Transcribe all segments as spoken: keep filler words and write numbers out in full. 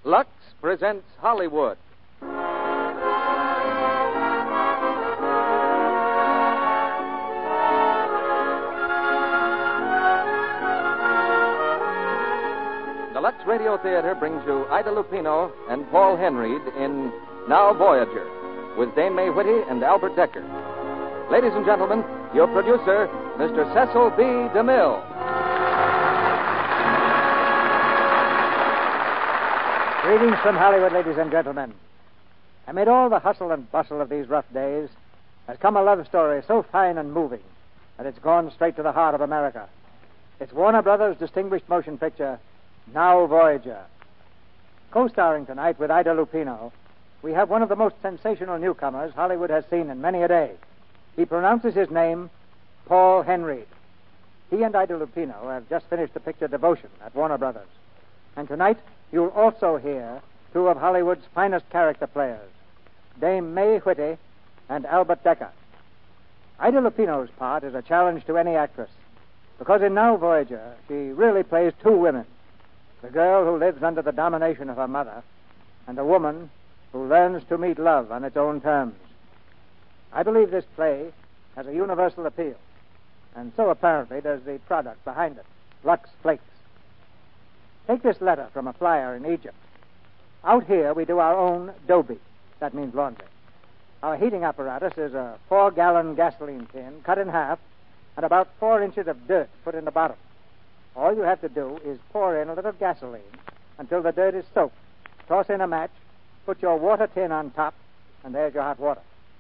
Lux presents Hollywood. The Lux Radio Theater brings you Ida Lupino and Paul Henreid in Now Voyager, with Dame May Whitty and Albert Decker. Ladies and gentlemen, your producer, Mister Cecil B. DeMille. Greetings from Hollywood, ladies and gentlemen. Amid all the hustle and bustle of these rough days has come a love story so fine and moving that it's gone straight to the heart of America. It's Warner Brothers' distinguished motion picture, Now Voyager. Co-starring tonight with Ida Lupino, we have one of the most sensational newcomers Hollywood has seen in many a day. He pronounces his name Paul Henreid. He and Ida Lupino have just finished the picture Devotion at Warner Brothers. And tonight, you'll also hear two of Hollywood's finest character players, Dame May Whitty and Albert Decker. Ida Lupino's part is a challenge to any actress, because in Now Voyager, she really plays two women, the girl who lives under the domination of her mother, and the woman who learns to meet love on its own terms. I believe this play has a universal appeal, and so apparently does the product behind it, Lux Flakes. Take this letter from a flyer in Egypt. Out here, we do our own doby. That means laundry. Our heating apparatus is a four-gallon gasoline tin cut in half and about four inches of dirt put in the bottom. All you have to do is pour in a little gasoline until the dirt is soaked. Toss in a match, put your water tin on top, and there's your hot water.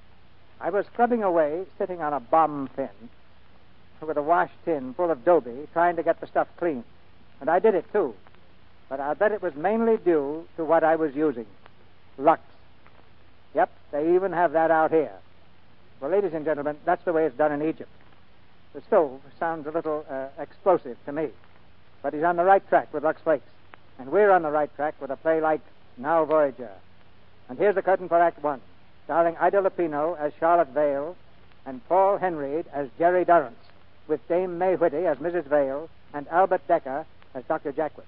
I was scrubbing away, sitting on a bomb tin, with a wash tin full of doby, trying to get the stuff clean. And I did it, too. But I'll bet it was mainly due to what I was using. Lux. Yep, they even have that out here. Well, ladies and gentlemen, that's the way it's done in Egypt. The stove sounds a little uh, explosive to me. But he's on the right track with Lux Flakes. And we're on the right track with a play like Now Voyager. And here's the curtain for Act One, starring Ida Lupino as Charlotte Vale and Paul Henreid as Jerry Durrance, with Dame May Whitty as Missus Vale and Albert Decker as Doctor Jackwood.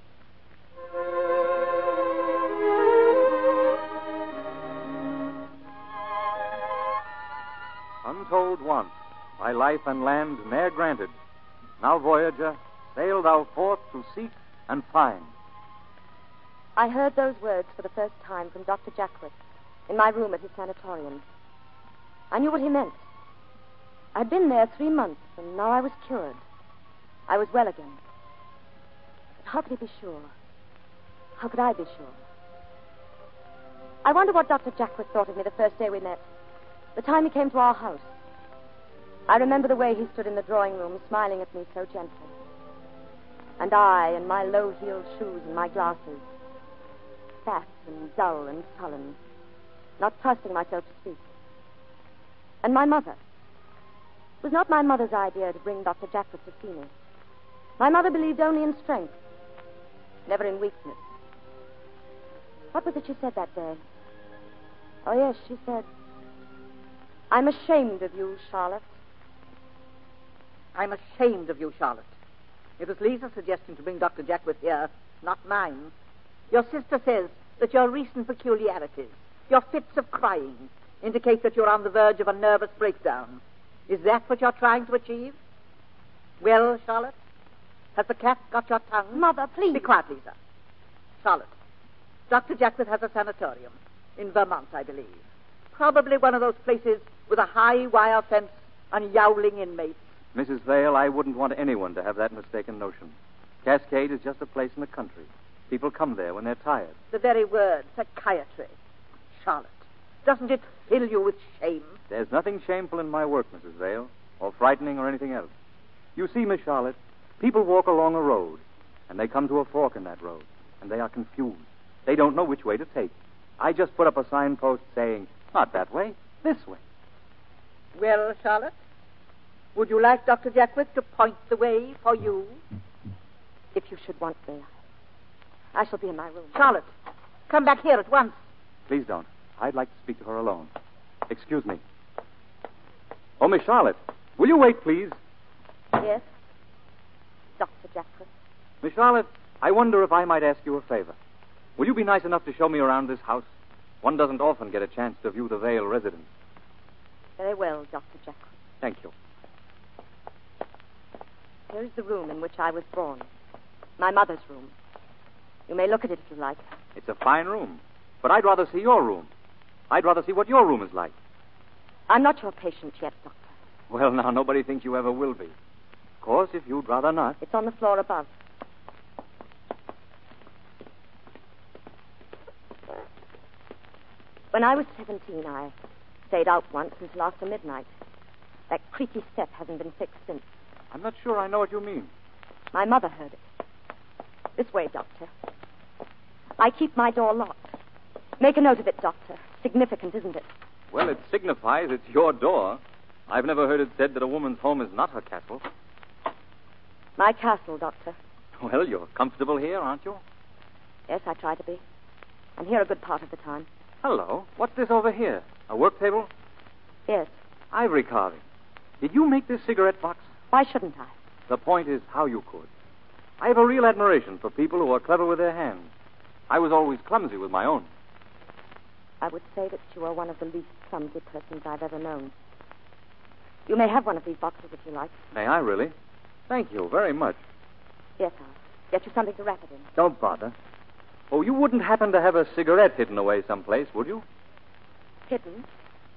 Untold once, by life and land ne'er granted, Now Voyager, sail thou forth to seek and find. I heard those words for the first time from Doctor Jackwood in my room at his sanatorium. I knew what he meant. I'd been there three months, and now I was cured. I was well again. But how could he be sure? How could I be sure? I wonder what Doctor Jackwood thought of me the first day we met, the time he came to our house. I remember the way he stood in the drawing room, smiling at me so gently. And I, in my low-heeled shoes and my glasses, fat and dull and sullen, not trusting myself to speak. And my mother. It was not my mother's idea to bring Doctor Jackwood to see me. My mother believed only in strength, never in weakness. What was it she said that day? Oh, yes, she said, "I'm ashamed of you, Charlotte." I'm ashamed of you, Charlotte. It was Lisa's suggestion to bring Doctor Jackwood here, not mine. Your sister says that your recent peculiarities, your fits of crying, indicate that you're on the verge of a nervous breakdown. Is that what you're trying to achieve? Well, Charlotte, has the cat got your tongue? Mother, please. Be quiet, Lisa. Charlotte, Doctor Jackwood has a sanatorium in Vermont, I believe. Probably one of those places with a high wire fence and yowling inmates. Missus Vale, I wouldn't want anyone to have that mistaken notion. Cascade is just a place in the country. People come there when they're tired. The very word, psychiatry. Charlotte, doesn't it fill you with shame? There's nothing shameful in my work, Missus Vale, or frightening or anything else. You see, Miss Charlotte, people walk along a road, and they come to a fork in that road, and they are confused. They don't know which way to take. I just put up a signpost saying, not that way, this way. Well, Charlotte, would you like Doctor Jackwood to point the way for you? If you should want me, I shall be in my room. Charlotte, come back here at once. Please don't. I'd like to speak to her alone. Excuse me. Oh, Miss Charlotte, will you wait, please? Yes, Doctor Jackwood. Miss Charlotte, I wonder if I might ask you a favor. Will you be nice enough to show me around this house? One doesn't often get a chance to view the Vale residence. Very well, Doctor Jekyll. Thank you. Here is the room in which I was born. My mother's room. You may look at it if you like. It's a fine room. But I'd rather see your room. I'd rather see what your room is like. I'm not your patient yet, Doctor. Well, now, nobody thinks you ever will be. Of course, if you'd rather not. It's on the floor above. When I was seventeen, I stayed out once until after midnight. That creaky step hasn't been fixed since. I'm not sure I know what you mean. My mother heard it. This way, Doctor. I keep my door locked. Make a note of it, Doctor. Significant, isn't it? Well, it signifies it's your door. I've never heard it said that a woman's home is not her castle. My castle, Doctor. Well, you're comfortable here, aren't you? Yes, I try to be. I'm here a good part of the time. Hello. What's this over here? A work table? Yes. Ivory carving. Did you make this cigarette box? Why shouldn't I? The point is how you could. I have a real admiration for people who are clever with their hands. I was always clumsy with my own. I would say that you are one of the least clumsy persons I've ever known. You may have one of these boxes if you like. May I, really? Thank you very much. Yes, I'll get you something to wrap it in. Don't bother. Oh, you wouldn't happen to have a cigarette hidden away someplace, would you? Hidden?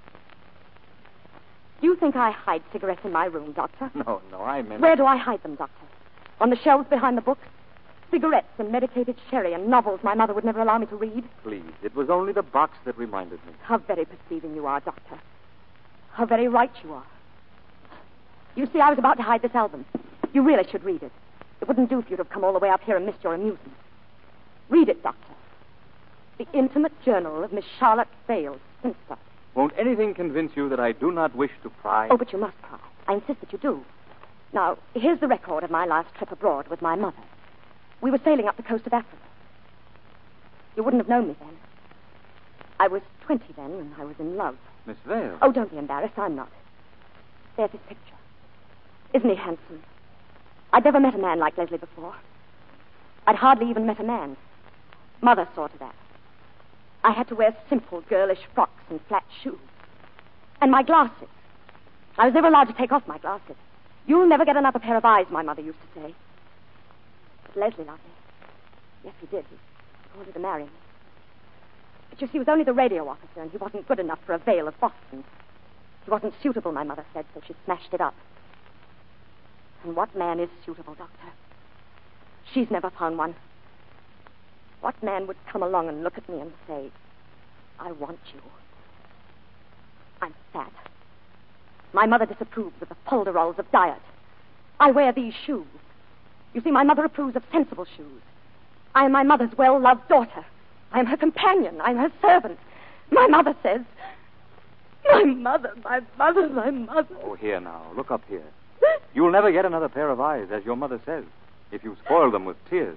Do you think I hide cigarettes in my room, Doctor? No, no, I meant... Where do I hide them, Doctor? On the shelves behind the books? Cigarettes and medicated sherry and novels my mother would never allow me to read? Please, it was only the box that reminded me. How very perceiving you are, Doctor. How very right you are. You see, I was about to hide this album. You really should read it. It wouldn't do for you to have come all the way up here and missed your amusement. Read it, Doctor. The intimate journal of Miss Charlotte Vale, spinster. Won't anything convince you that I do not wish to pry? Oh, but you must pry. I insist that you do. Now, here's the record of my last trip abroad with my mother. We were sailing up the coast of Africa. You wouldn't have known me then. I was twenty then, and I was in love. Miss Vale? Oh, don't be embarrassed. I'm not. There's his picture. Isn't he handsome? I'd never met a man like Leslie before. I'd hardly even met a man. Mother saw to that. I had to wear simple, girlish frocks and flat shoes. And my glasses. I was never allowed to take off my glasses. You'll never get another pair of eyes, my mother used to say. But Leslie loved me. Yes, he did. He wanted to marry me. But you see, he was only the radio officer, and he wasn't good enough for a Vale of Boston. He wasn't suitable, my mother said, so she smashed it up. And what man is suitable, Doctor? She's never found one. What man would come along and look at me and say, I want you? I'm fat. My mother disapproves of the polderols of diet. I wear these shoes. You see, my mother approves of sensible shoes. I am my mother's well-loved daughter. I am her companion. I am her servant. My mother says, my mother, my mother, my mother. Oh, here now. Look up here. You'll never get another pair of eyes, as your mother says, if you spoil them with tears.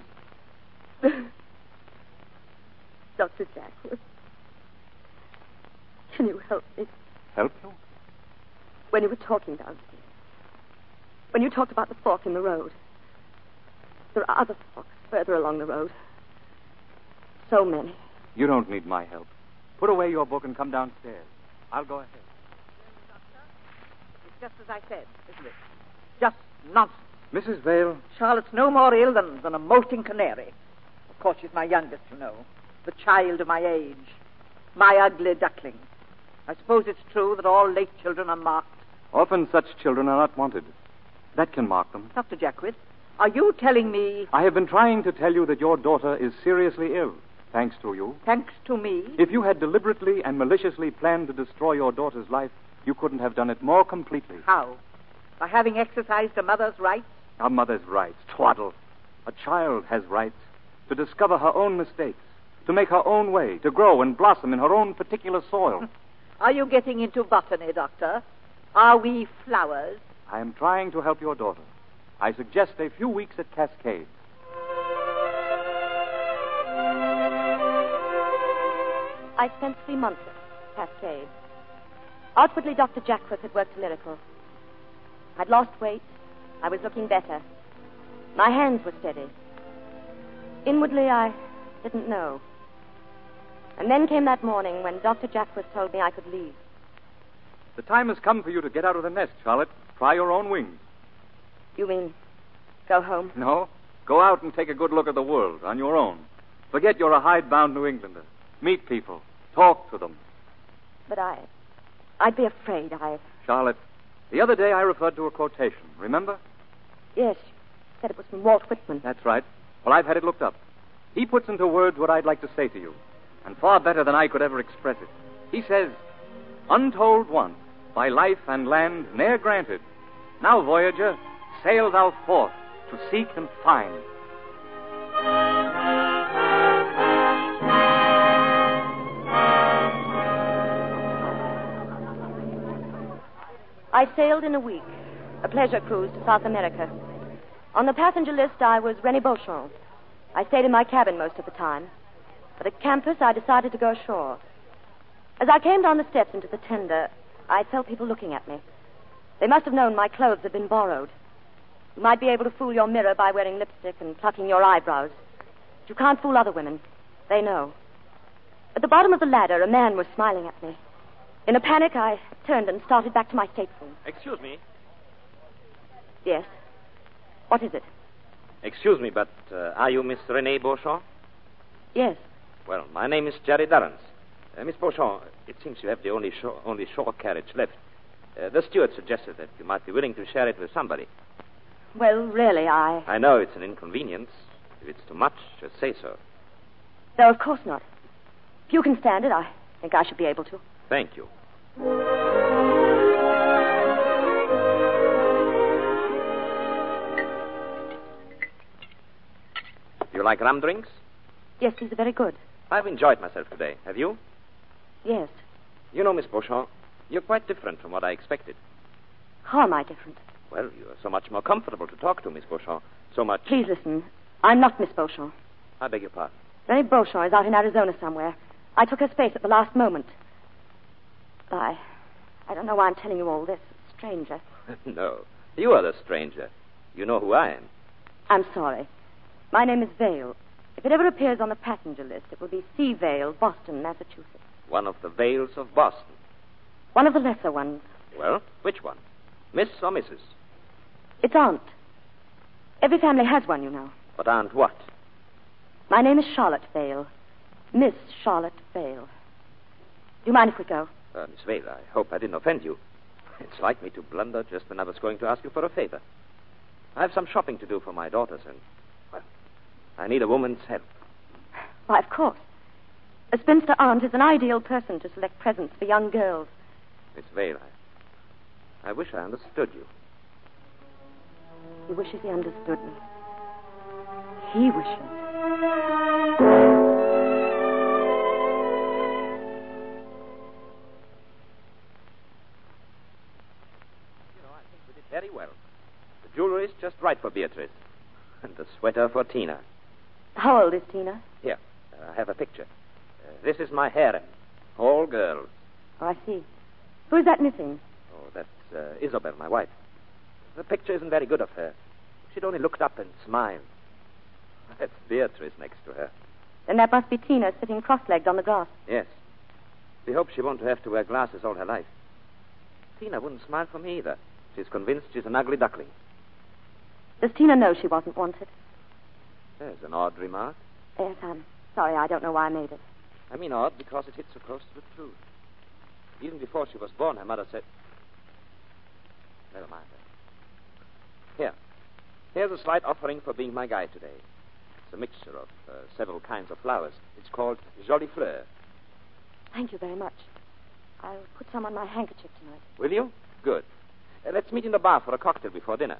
Doctor Jackwood, can you help me? Help you? When you were talking downstairs, when you talked about the fork in the road, there are other forks further along the road. So many. You don't need my help. Put away your book and come downstairs. I'll go ahead. It's just as I said, isn't it? Just nonsense. Missus Vale? Charlotte's no more ill than, than a molting canary. Of course, she's my youngest, you know. The child of my age. My ugly duckling. I suppose it's true that all late children are marked. Often such children are not wanted. That can mark them. Doctor Jackwood, are you telling me... I have been trying to tell you that your daughter is seriously ill, thanks to you. Thanks to me? If you had deliberately and maliciously planned to destroy your daughter's life, you couldn't have done it more completely. How? By having exercised a mother's rights? A mother's rights. Twaddle. A child has rights to discover her own mistakes, to make her own way, to grow and blossom in her own particular soil. Are you getting into botany, Doctor? Are we flowers? I am trying to help your daughter. I suggest a few weeks at Cascade. I spent three months at Cascade. Outwardly, Doctor Jackworth had worked a miracle. I'd lost weight. I was looking better. My hands were steady. Inwardly, I didn't know. And then came that morning when Doctor Jackworth told me I could leave. The time has come for you to get out of the nest, Charlotte. Try your own wings. You mean go home? No. Go out and take a good look at the world on your own. Forget you're a hidebound New Englander. Meet people. Talk to them. But I... I'd be afraid. I... Charlotte, the other day I referred to a quotation. Remember? Yes. You said it was from Walt Whitman. That's right. Well, I've had it looked up. He puts into words what I'd like to say to you, and far better than I could ever express it. He says, "Untold once, by life and land ne'er granted, now, voyager, sail thou forth to seek and find." I sailed in a week, a pleasure cruise to South America. On the passenger list, I was Rennie Beauchamp. I stayed in my cabin most of the time. But at campus, I decided to go ashore. As I came down the steps into the tender, I felt people looking at me. They must have known my clothes had been borrowed. You might be able to fool your mirror by wearing lipstick and plucking your eyebrows. But you can't fool other women. They know. At the bottom of the ladder, a man was smiling at me. In a panic, I turned and started back to my stateroom. Excuse me. Yes? What is it? Excuse me, but uh, are you Miss Renee Beauchamp? Yes. Well, my name is Jerry Durrance. Uh, Miss Beauchamp, it seems you have the only shore, only shore carriage left. Uh, the steward suggested that you might be willing to share it with somebody. Well, really, I... I know it's an inconvenience. If it's too much, just say so. No, of course not. If you can stand it, I think I should be able to. Thank you. Do you like rum drinks? Yes, these are very good. I've enjoyed myself today. Have you? Yes. You know, Miss Beauchamp, you're quite different from what I expected. How am I different? Well, you're so much more comfortable to talk to, Miss Beauchamp. So much... Please listen. I'm not Miss Beauchamp. I beg your pardon. Rennie Beauchamp is out in Arizona somewhere. I took her space at the last moment. I... I don't know why I'm telling you all this. Stranger. No. You are the stranger. You know who I am. I'm sorry. My name is Vale. If it ever appears on the passenger list, it will be C. Vale, Boston, Massachusetts. One of the Vales of Boston. One of the lesser ones. Well, which one? Miss or Missus? It's Aunt. Every family has one, you know. But Aunt what? My name is Charlotte Vale. Miss Charlotte Vale. Do you mind if we go? Uh, Miss Vale, I hope I didn't offend you. It's like me to blunder just when I was going to ask you for a favor. I have some shopping to do for my daughters, and, well, I need a woman's help. Why, of course. A spinster aunt is an ideal person to select presents for young girls. Miss Vale, I, I wish I understood you. He wishes he understood me. He wishes. Very well. The jewelry is just right for Beatrice. And the sweater for Tina. How old is Tina? Here, uh, I have a picture. Uh, this is my harem. All girls. Oh, I see. Who is that missing? Oh, that's uh, Isabel, my wife. The picture isn't very good of her. She'd only looked up and smiled. That's Beatrice next to her. Then that must be Tina sitting cross-legged on the grass. Yes. We hope she won't have to wear glasses all her life. Tina wouldn't smile for me either. She's convinced she's an ugly duckling. Does Tina know she wasn't wanted? There's an odd remark. Yes, I'm sorry. I don't know why I made it. I mean odd because it hits so close to the truth. Even before she was born, her mother said... Never mind that. Here. Here's a slight offering for being my guide today. It's a mixture of uh, several kinds of flowers. It's called Jolie Fleur. Thank you very much. I'll put some on my handkerchief tonight. Will you? Good. Uh, let's meet in the bar for a cocktail before dinner.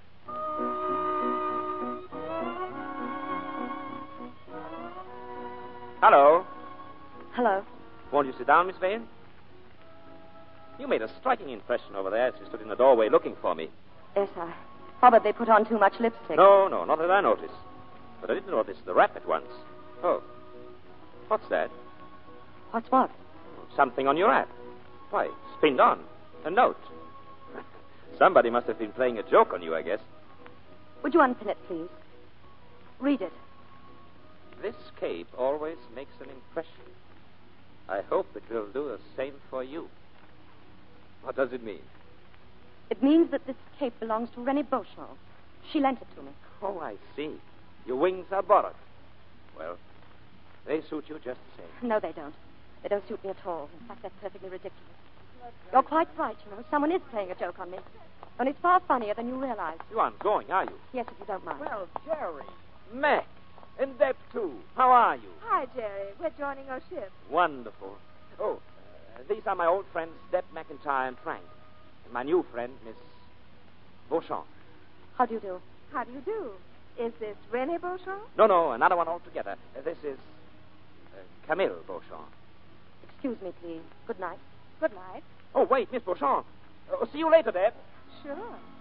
Hello. Hello. Won't you sit down, Miss Vale? You made a striking impression over there as you stood in the doorway looking for me. Yes, I probably put on too much lipstick. No, no, not that I noticed. But I did notice the wrap at once. Oh. What's that? What's what? Something on your wrap. Why, it's pinned on. A note. Somebody must have been playing a joke on you, I guess. Would you unpin it, please? Read it. This cape always makes an impression. I hope it will do the same for you. What does it mean? It means that this cape belongs to Rennie Beauchamp. She lent it to me. Oh, I see. Your wings are borrowed. Well, they suit you just the same. No, they don't. They don't suit me at all. In fact, they're perfectly ridiculous. You're quite right, you know. Someone is playing a joke on me. And it's far funnier than you realize. You aren't going, are you? Yes, if you don't mind. Well, Jerry. Mac. And Deb, too. How are you? Hi, Jerry. We're joining our ship. Wonderful. Oh, uh, these are my old friends, Deb McIntyre and Frank. And my new friend, Miss Beauchamp. How do you do? How do you do? Is this Rennie Beauchamp? No, no, another one altogether. Uh, this is uh, Camille Beauchamp. Excuse me, please. Good night. Good night. Oh, wait, Miss Beauchamp. Uh, see you later, Deb. Sure.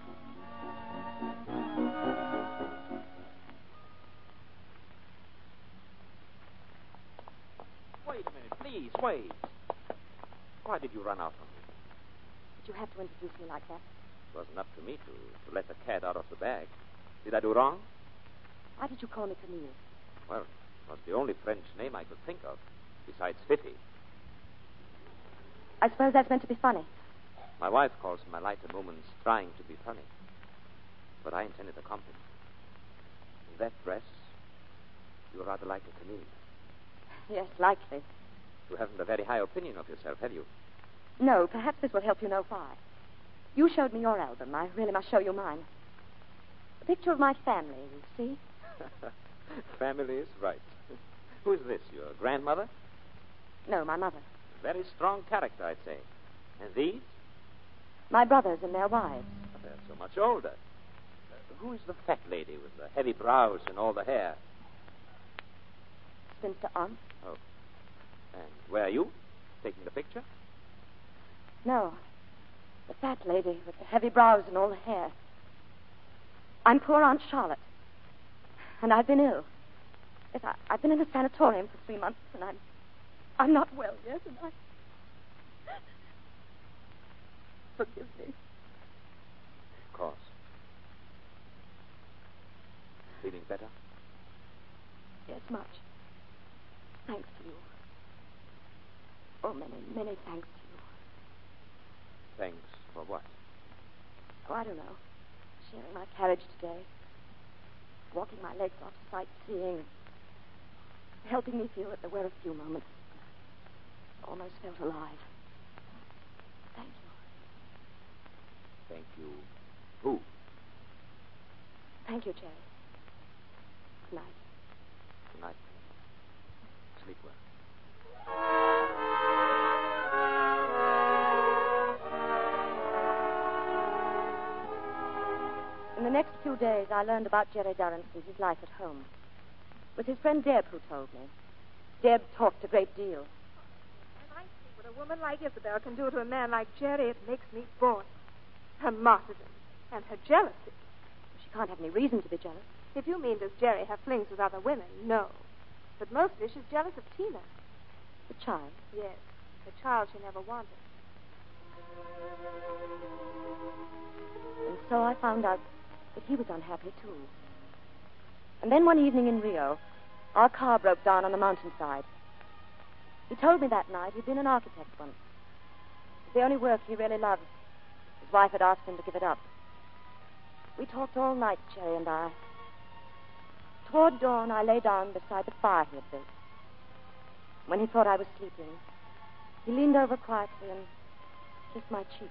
Wait a minute, please, wait. Why did you run out on me? Did you have to introduce me like that? It wasn't up to me to, to let the cat out of the bag. Did I do wrong? Why did you call me Camille? Well, it was the only French name I could think of, besides Fifi. I suppose that's meant to be funny. My wife calls my lighter moments trying to be funny. But I intended a compliment. In that dress, you're rather like a Camille. Yes, likely. You haven't a very high opinion of yourself, have you? No, perhaps this will help you know why. You showed me your album. I really must show you mine. A picture of my family, you see? Family is right. Who's this, your grandmother? No, my mother. Very strong character, I'd say. And these? My brothers and their wives. They're so much older. Uh, who is the fat lady with the heavy brows and all the hair? Spinster aunt. Oh. And where are you? Taking the picture? No. The fat lady with the heavy brows and all the hair. I'm poor Aunt Charlotte. And I've been ill. Yes, I, I've been in a sanatorium for three months, and I'm I'm not well yet, and I... Forgive me. Of course. Feeling better? Yes, much. Thanks to you. Oh, many, many thanks to you. Thanks for what? Oh, I don't know. Sharing my carriage today. Walking my legs off sightseeing. Helping me feel that there were a few moments. Almost felt alive. Thank you. Thank you. Who? Thank you, Jerry. Good night. Good night. Sleep well. In the next few days, I learned about Jerry Durrance and his life at home. It was his friend Deb who told me. Deb talked a great deal. When I see what a woman like Isabel can do to a man like Jerry, it makes me bored. Her martyrdom and her jealousy. She can't have any reason to be jealous. If you mean does Jerry have flings with other women, no. But mostly she's jealous of Tina. The child? Yes, the child she never wanted. And so I found out that he was unhappy, too. And then one evening in Rio, our car broke down on the mountainside. He told me that night he'd been an architect once. It was the only work he really loved. His wife had asked him to give it up. We talked all night, Jerry and I. Toward dawn, I lay down beside the fire he had built. When he thought I was sleeping, he leaned over quietly and kissed my cheek.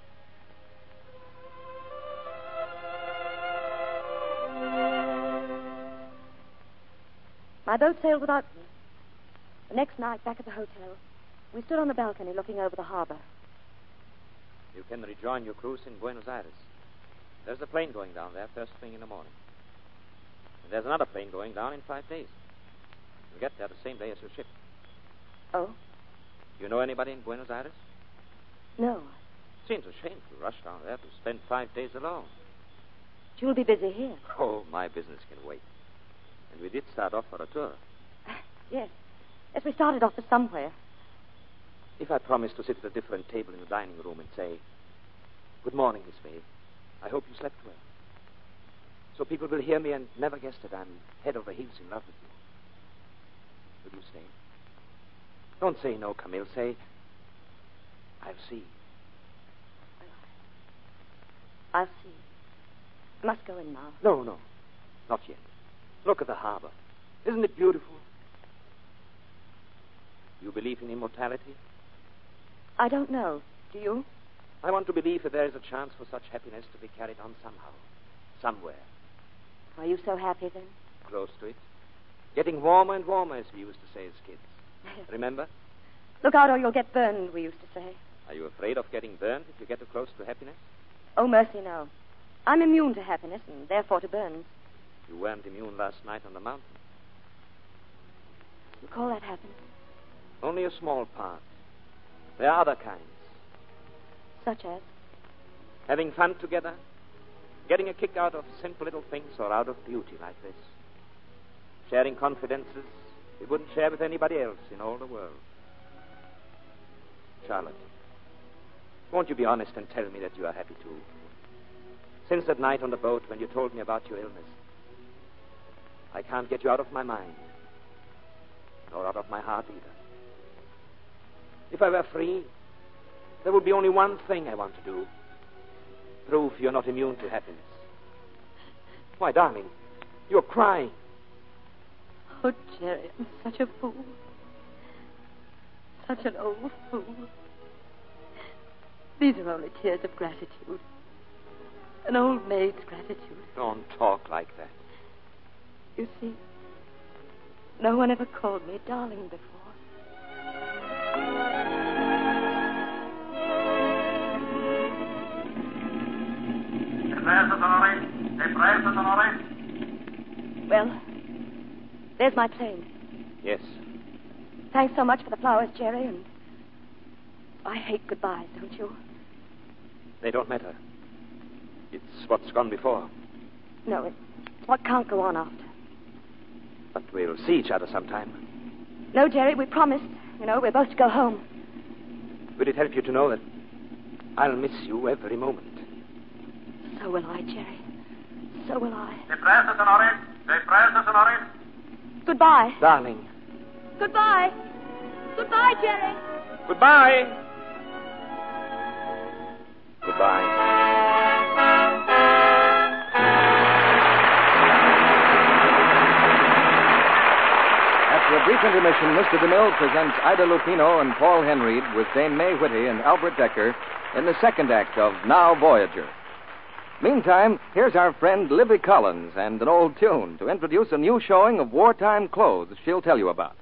My boat sailed without me. The next night, back at the hotel, we stood on the balcony looking over the harbor. You can rejoin your cruise in Buenos Aires. There's a plane going down there first thing in the morning. And there's another plane going down in five days. You'll get there the same day as your ship. Oh? You know anybody in Buenos Aires? No. Seems a shame to rush down there to spend five days alone. You'll be busy here. Oh, my business can wait. And we did start off for a tour. Yes. Yes, we started off for somewhere. If I promise to sit at a different table in the dining room and say, "Good morning, Miss May. I hope you slept well." So people will hear me and never guess that I'm head over heels in love with you. Will you stay? Don't say no, Camille. Say, I'll see. I'll see. I must go in now. No, no. Not yet. Look at the harbor. Isn't it beautiful? You believe in immortality? I don't know. Do you? I want to believe that there is a chance for such happiness to be carried on somehow. Somewhere. Are you so happy then? Close to it. Getting warmer and warmer, as we used to say as kids. Remember? Look out or you'll get burned, we used to say. Are you afraid of getting burned if you get too close to happiness? Oh, mercy, no. I'm immune to happiness and therefore to burns. You weren't immune last night on the mountain. You call that happiness? Only a small part. There are other kinds. Such as? Having fun together. Getting a kick out of simple little things or out of beauty like this. Sharing confidences we wouldn't share with anybody else in all the world. Charlotte, won't you be honest and tell me that you are happy too? Since that night on the boat when you told me about your illness, I can't get you out of my mind, nor out of my heart either. If I were free, there would be only one thing I want to do. Prove you're not immune to happiness. Why, darling, you're crying. Oh, Jerry, I'm such a fool. Such an old fool. These are only tears of gratitude. An old maid's gratitude. Don't talk like that. You see, no one ever called me darling before. Well, there's my plane. Yes. Thanks so much for the flowers, Jerry, and I hate goodbyes, don't you? They don't matter. It's what's gone before. No, it's what can't go on after. But we'll see each other sometime. No, Jerry, we promised. You know, we're both to go home. Will it help you to know that I'll miss you every moment? So will I, Jerry. So will I. Depressa, senores. Depressa, senores. Goodbye. Darling. Goodbye. Goodbye, Jerry. Goodbye. Goodbye. After a brief intermission, Mister DeMille presents Ida Lupino and Paul Henreid with Dame May Whitty and Albert Decker in the second act of Now Voyager. Meantime, here's our friend Libby Collins and an old tune to introduce a new showing of wartime clothes she'll tell you about.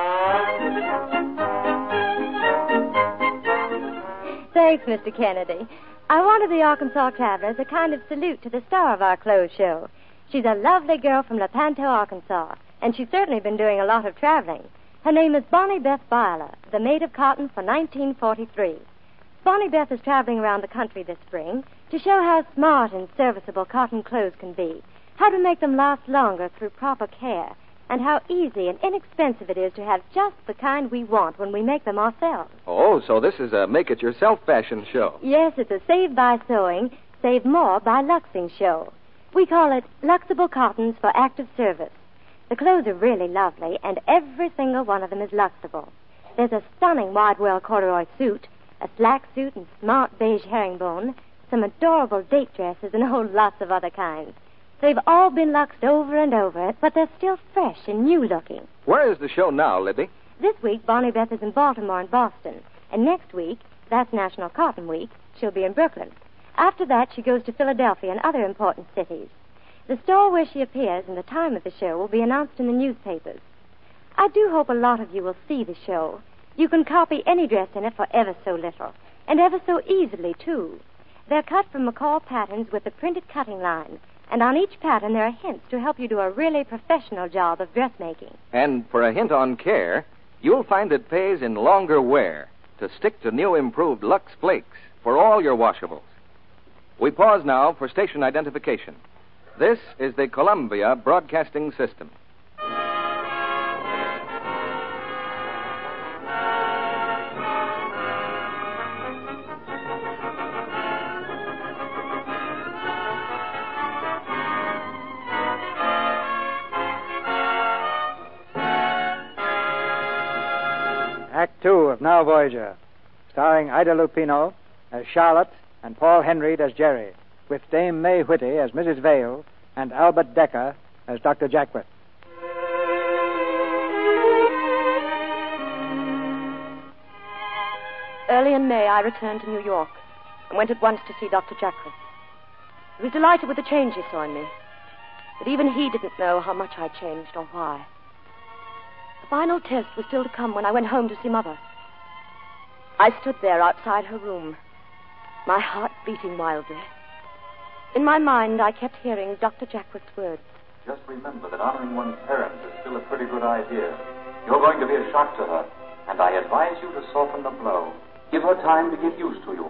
Thanks, Mister Kennedy. I wanted the Arkansas Traveler as a kind of salute to the star of our clothes show. She's a lovely girl from Lepanto, Arkansas, and she's certainly been doing a lot of traveling. Her name is Bonnie Beth Byler, the maid of cotton for nineteen forty-three. Bonnie Beth is traveling around the country this spring to show how smart and serviceable cotton clothes can be, how to make them last longer through proper care, and how easy and inexpensive it is to have just the kind we want when we make them ourselves. Oh, so this is a make-it-yourself fashion show. Yes, it's a Save by Sewing, Save More by Luxing show. We call it Luxable Cottons for Active Service. The clothes are really lovely, and every single one of them is Luxable. There's a stunning wide-well corduroy suit, a slack suit and smart beige herringbone, some adorable date dresses, and oh, lots of other kinds. They've all been luxed over and over, but they're still fresh and new-looking. Where is the show now, Libby? This week, Bonnie Beth is in Baltimore and Boston. And next week, that's National Cotton Week, she'll be in Brooklyn. After that, she goes to Philadelphia and other important cities. The store where she appears and the time of the show will be announced in the newspapers. I do hope a lot of you will see the show. You can copy any dress in it for ever so little, and ever so easily, too. They're cut from McCall patterns with a printed cutting line, and on each pattern there are hints to help you do a really professional job of dressmaking. And for a hint on care, you'll find it pays in longer wear to stick to new improved Lux Flakes for all your washables. We pause now for station identification. This is the Columbia Broadcasting System. Act Two of Now Voyager, starring Ida Lupino as Charlotte and Paul Henreid as Jerry, with Dame May Whitty as Missus Vale and Albert Decker as Doctor Jackwith. Early in May, I returned to New York and went at once to see Doctor Jackwith. He was delighted with the change he saw in me, but even he didn't know how much I'd changed or why. The final test was still to come when I went home to see Mother. I stood there outside her room, my heart beating wildly. In my mind, I kept hearing Doctor Jackwith's words. Just remember that honoring one's parents is still a pretty good idea. You're going to be a shock to her, and I advise you to soften the blow. Give her time to get used to you.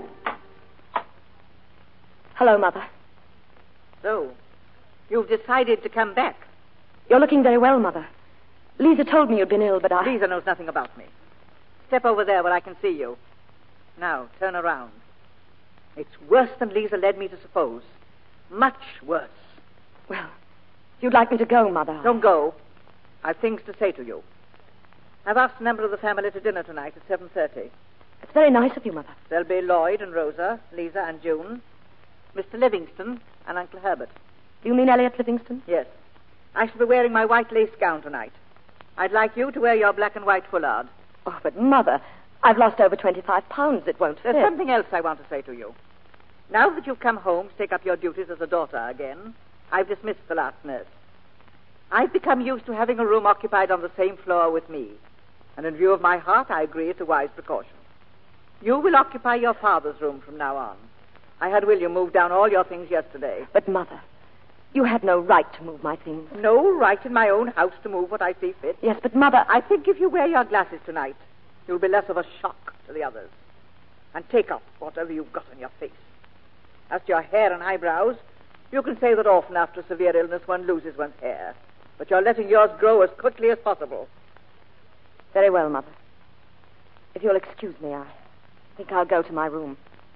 Hello, Mother. So, you've decided to come back. You're looking very well, Mother. Lisa told me you'd been ill, but I... Lisa knows nothing about me. Step over there where I can see you. Now, turn around. It's worse than Lisa led me to suppose. Much worse. Well, if you'd like me to go, Mother... Don't go. I've things to say to you. I've asked a member of the family to dinner tonight at seven thirty. It's very nice of you, Mother. There'll be Lloyd and Rosa, Lisa and June, Mister Livingston and Uncle Herbert. Do you mean Elliot Livingston? Yes. I shall be wearing my white lace gown tonight. I'd like you to wear your black and white foulard. Oh, but Mother, I've lost over twenty-five pounds. It won't fit. There's something else I want to say to you. Now that you've come home to take up your duties as a daughter again, I've dismissed the last nurse. I've become used to having a room occupied on the same floor with me. And in view of my heart, I agree it's a wise precaution. You will occupy your father's room from now on. I had William move down all your things yesterday. But, Mother, you had no right to move my things. No right in my own house to move what I see fit? Yes, but, Mother... I think if you wear your glasses tonight, you'll be less of a shock to the others. And take off whatever you've got on your face. As to your hair and eyebrows, you can say that often after severe illness one loses one's hair. But you're letting yours grow as quickly as possible. Very well, Mother. If you'll excuse me, I think I'll go to my room.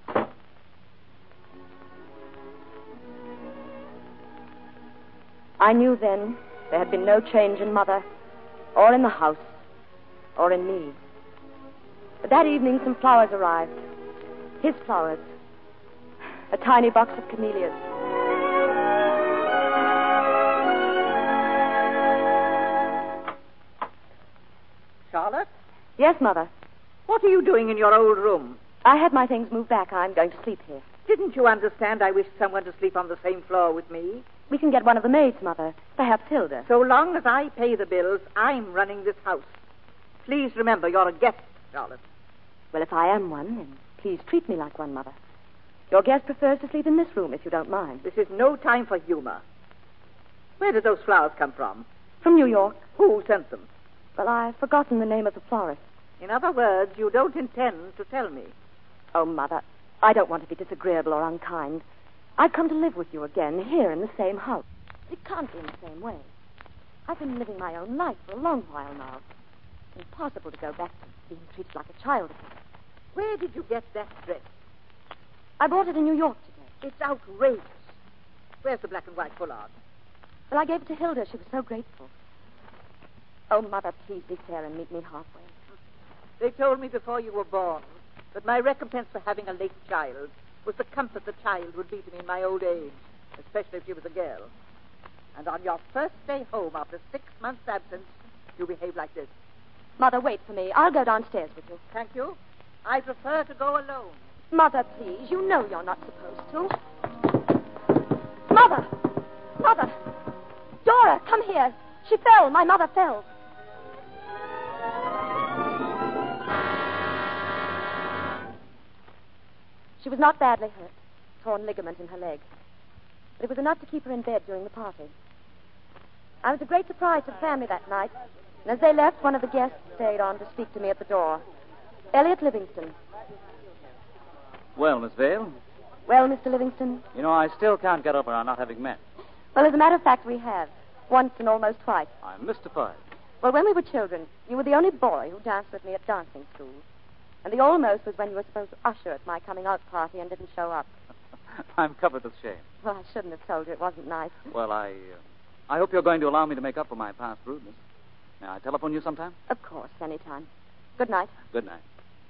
I knew then there had been no change in Mother, or in the house, or in me. But that evening some flowers arrived. His flowers. A tiny box of camellias. Charlotte? Yes, Mother. What are you doing in your old room? I had my things moved back. I'm going to sleep here. Didn't you understand I wished someone to sleep on the same floor with me? We can get one of the maids, Mother. Perhaps Hilda. So long as I pay the bills, I'm running this house. Please remember, you're a guest, Charlotte. Well, if I am one, then please treat me like one, Mother. Your guest prefers to sleep in this room, if you don't mind. This is no time for humor. Where did those flowers come from? From New York. Who sent them? Well, I've forgotten the name of the florist. In other words, you don't intend to tell me. Oh, Mother, I don't want to be disagreeable or unkind. I've come to live with you again, here in the same house. It can't be in the same way. I've been living my own life for a long while now. It's impossible to go back to being treated like a child again. Where did you get that dress? I bought it in New York today. It's outrageous. Where's the black and white foulard? Well, I gave it to Hilda. She was so grateful. Oh, Mother, please be fair and meet me halfway. They told me before you were born that my recompense for having a late child was the comfort the child would be to me in my old age, especially if she was a girl. And on your first day home after six months' absence, you behave like this. Mother, wait for me. I'll go downstairs with you. Thank you. I prefer to go alone. Mother, please. You know you're not supposed to. Mother! Mother! Dora, come here. She fell. My mother fell. She was not badly hurt. Torn ligament in her leg. But it was enough to keep her in bed during the party. I was a great surprise to the family that night. And as they left, one of the guests stayed on to speak to me at the door. Elliot Livingston. Well, Miss Vale? Well, Mister Livingston? You know, I still can't get over our not having met. Well, as a matter of fact, we have. Once and almost twice. I'm mystified. Well, when we were children, you were the only boy who danced with me at dancing school. And the almost was when you were supposed to usher at my coming out party and didn't show up. I'm covered with shame. Well, I shouldn't have told you. It wasn't nice. Well, I... Uh, I hope you're going to allow me to make up for my past rudeness. May I telephone you sometime? Of course, anytime. Good night. Good night.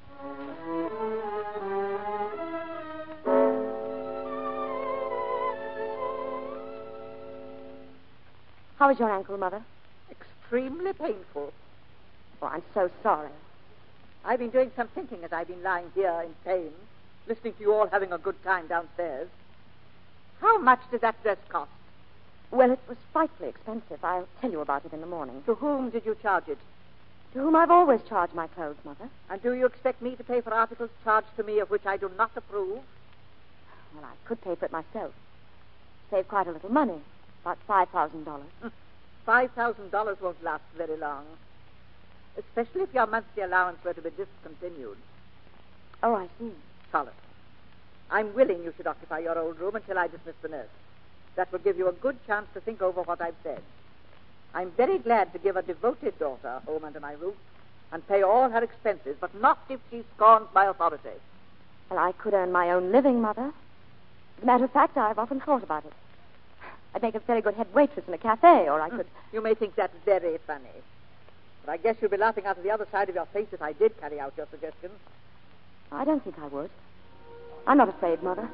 How is your ankle, Mother? Extremely painful. Oh, I'm so sorry. I've been doing some thinking as I've been lying here in pain, listening to you all having a good time downstairs. How much did that dress cost? Well, it was frightfully expensive. I'll tell you about it in the morning. To whom did you charge it? To whom I've always charged my clothes, Mother. And do you expect me to pay for articles charged to me of which I do not approve? Well, I could pay for it myself. Save quite a little money. About five thousand dollars. Five thousand dollars won't last very long. Especially if your monthly allowance were to be discontinued. Oh, I see. Charlotte, I'm willing you should occupy your old room until I dismiss the nurse. That will give you a good chance to think over what I've said. I'm very glad to give a devoted daughter a home under my roof and pay all her expenses, but not if she scorns my authority. Well, I could earn my own living, Mother. As a matter of fact, I've often thought about it. I'd make a very good head waitress in a cafe, or I could... You may think that very funny. But I guess you'd be laughing out of the other side of your face if I did carry out your suggestion. I don't think I would. I'm not afraid, Mother.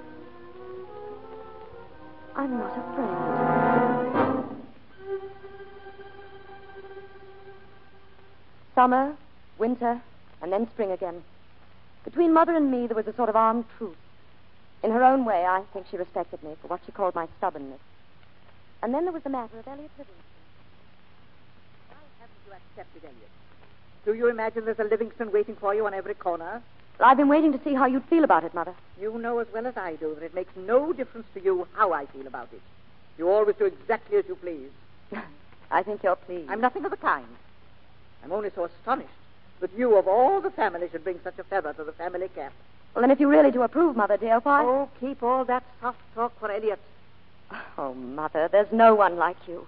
I'm not afraid. Summer, winter, and then spring again. Between Mother and me, there was a sort of armed truce. In her own way, I think she respected me for what she called my stubbornness. And then there was the matter of Elliot Livingston. Why haven't you accepted Elliot? Do you imagine there's a Livingston waiting for you on every corner? Well, I've been waiting to see how you'd feel about it, Mother. You know as well as I do that it makes no difference to you how I feel about it. You always do exactly as you please. I think you're pleased. I'm nothing of the kind. I'm only so astonished that you, of all the family, should bring such a feather to the family cap. Well, then if you really do approve, Mother, dear, why... Oh, keep all that soft talk for Elliot. Oh, Mother, there's no one like you.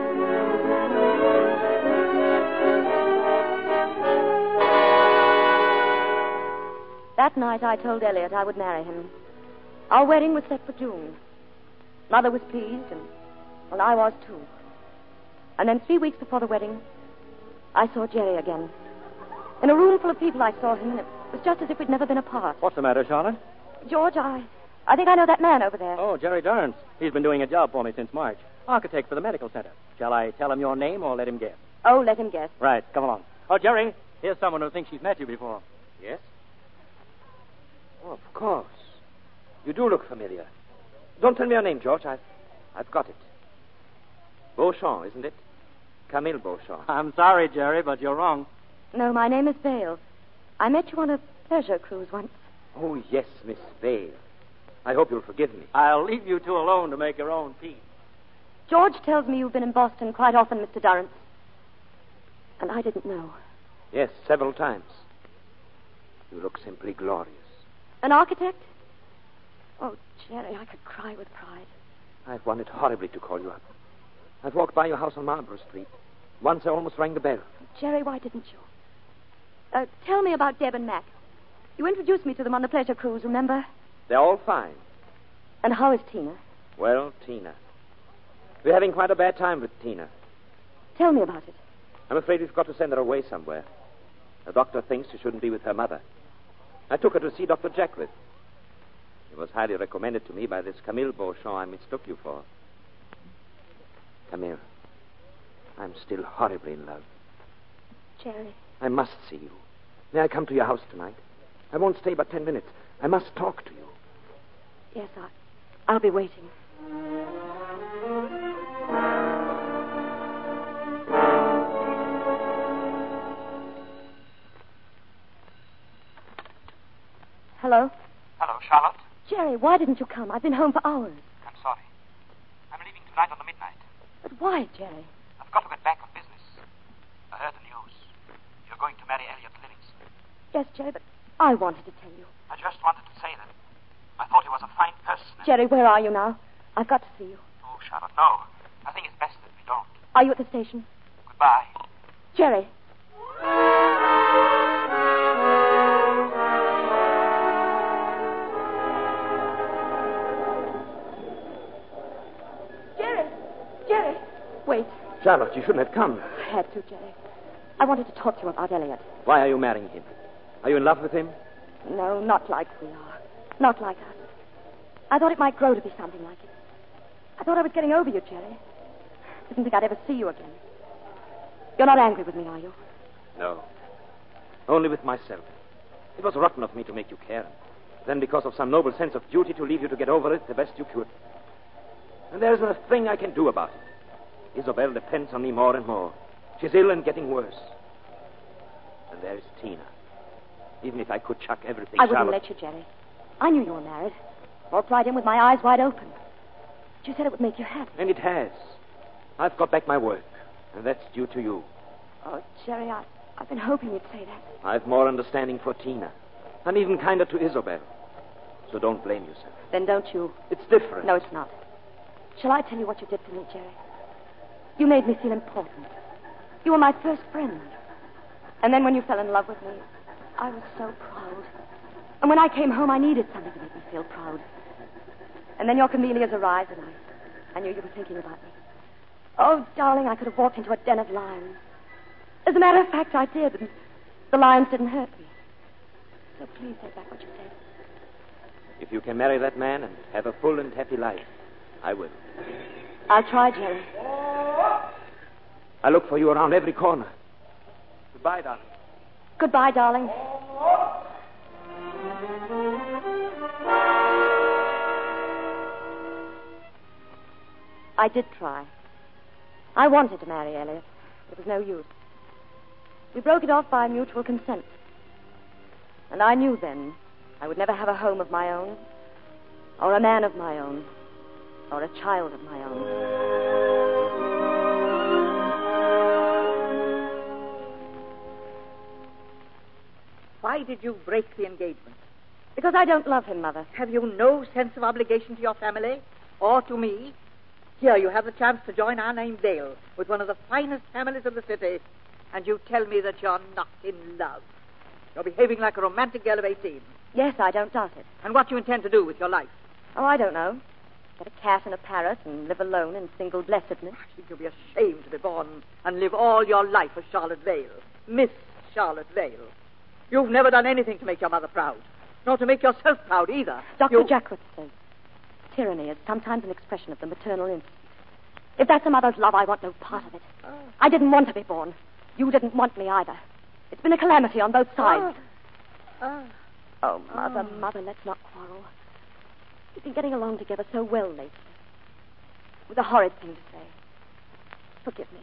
That night I told Elliot I would marry him. Our wedding was set for June. Mother was pleased, and, well, I was too. And then three weeks before the wedding, I saw Jerry again. In a room full of people, I saw him, and it was just as if we'd never been apart. What's the matter, Charlotte? George, I... I think I know that man over there. Oh, Jerry Durrance. He's been doing a job for me since March. Architect for the medical center. Shall I tell him your name or let him guess? Oh, let him guess. Right, come along. Oh, Jerry, here's someone who thinks she's met you before. Yes? Oh, of course. You do look familiar. Don't tell me your name, George. I've, I've got it. Beauchamp, isn't it? Camille Beauchamp. I'm sorry, Jerry, but you're wrong. No, my name is Vale. I met you on a pleasure cruise once. Oh, yes, Miss Vale. I hope you'll forgive me. I'll leave you two alone to make your own peace. George tells me you've been in Boston quite often, Mister Durrance. And I didn't know. Yes, several times. You look simply glorious. An architect? Oh, Jerry, I could cry with pride. I've wanted horribly to call you up. I've walked by your house on Marlborough Street. Once I almost rang the bell. Jerry, why didn't you? Uh, tell me about Deb and Mac. You introduced me to them on the pleasure cruise, remember? They're all fine. And how is Tina? Well, Tina. We're having quite a bad time with Tina. Tell me about it. I'm afraid we've got to send her away somewhere. The doctor thinks she shouldn't be with her mother. I took her to see Doctor Jackwith. He was highly recommended to me by this Camille Beauchamp I mistook you for. Camille, I'm still horribly in love. Jerry. I must see you. May I come to your house tonight? I won't stay but ten minutes. I must talk to you. Yes, I, I'll be waiting. Hello? Hello, Charlotte. Jerry, why didn't you come? I've been home for hours. I'm sorry. I'm leaving tonight on the midnight. But why, Jerry? I've got to get back on business. I heard the news. You're going to marry Elliot Livingston. Yes, Jerry, but I wanted to tell you. I just wanted to say that. I thought he was a fine person. And... Jerry, where are you now? I've got to see you. Oh, Charlotte, no. I think it's best that we don't. Are you at the station? Goodbye. Jerry. Jerry. Jerry. Wait. Charlotte, you shouldn't have come. I had to, Jerry. I wanted to talk to you about Elliot. Why are you marrying him? Are you in love with him? No, not like we are. Not like us. I thought it might grow to be something like it. I thought I was getting over you, Jerry. Didn't think I'd ever see you again. You're not angry with me, are you? No. Only with myself. It was rotten of me to make you care. Then, because of some noble sense of duty, to leave you to get over it the best you could. And there isn't a thing I can do about it. Isabel depends on me more and more. She's ill and getting worse. And there is Tina. Even if I could chuck everything, I wouldn't Charlotte... let you, Jerry. I knew you were married. Walked right in with my eyes wide open. But you said it would make you happy. And it has. I've got back my work. And that's due to you. Oh, Jerry, I, I've been hoping you'd say that. I've more understanding for Tina. And even kinder to Isabel. So don't blame yourself. Then don't you. It's different. No, it's not. Shall I tell you what you did for me, Jerry? You made me feel important. You were my first friend. And then when you fell in love with me, I was so proud. And when I came home, I needed something to make me feel proud. And then your camellias arrived, and I, I knew you were thinking about me. Oh, darling, I could have walked into a den of lions. As a matter of fact, I did, and the lions didn't hurt me. So please take back what you said. If you can marry that man and have a full and happy life, I will. I'll try, Jerry. I look for you around every corner. Goodbye, darling. Goodbye, darling. I did try. I wanted to marry Elliot. It was no use. We broke it off by mutual consent. And I knew then I would never have a home of my own, or a man of my own, or a child of my own. Why did you break the engagement? Because I don't love him, Mother. Have you no sense of obligation to your family? Or to me? Here you have the chance to join our name Dale with one of the finest families of the city, and you tell me that you're not in love. You're behaving like a romantic girl of eighteen. Yes, I don't doubt it. And what do you intend to do with your life? Oh, I don't know. Get a cat in a parrot and live alone in single blessedness. I think you'll be ashamed to be born and live all your life as Charlotte Vale. Miss Charlotte Vale. You've never done anything to make your mother proud. Nor to make yourself proud either. Doctor You... Jackworth says tyranny is sometimes an expression of the maternal instinct. If that's a mother's love, I want no part of it. Oh. I didn't want to be born. You didn't want me either. It's been a calamity on both sides. Oh, oh. oh Mother, oh. Mother, let's not quarrel. We've been getting along together so well lately. It was a horrid thing to say. Forgive me.